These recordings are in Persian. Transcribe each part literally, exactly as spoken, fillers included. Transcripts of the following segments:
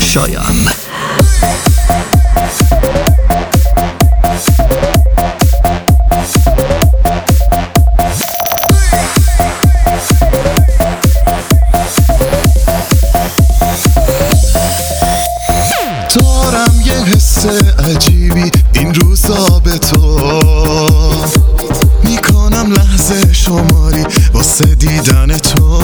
شایان. دارم یه حس عجیبی این روزا به تو میکنم لحظه شماری واسه دیدن تو.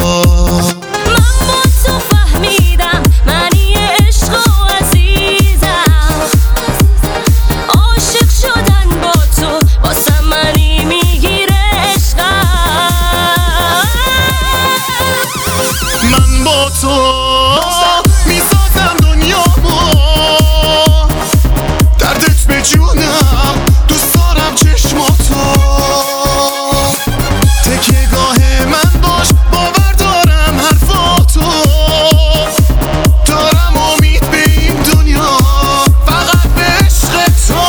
میسازم دنیامو دردت به جونم دوست دارم چشماتو تکیه‌گاه من باش باور دارم حرفاتو دارم امید به این دنیا فقط به عشق تو.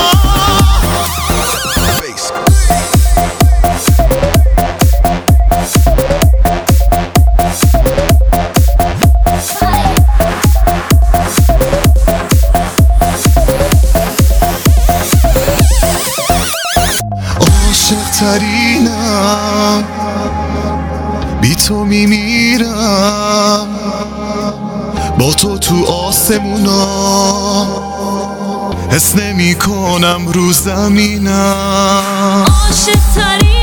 عاشق‌ترینم بی تو میمیرم با تو تو آسمونا حس نمی کنم رو زمینم. عاشق‌ترینم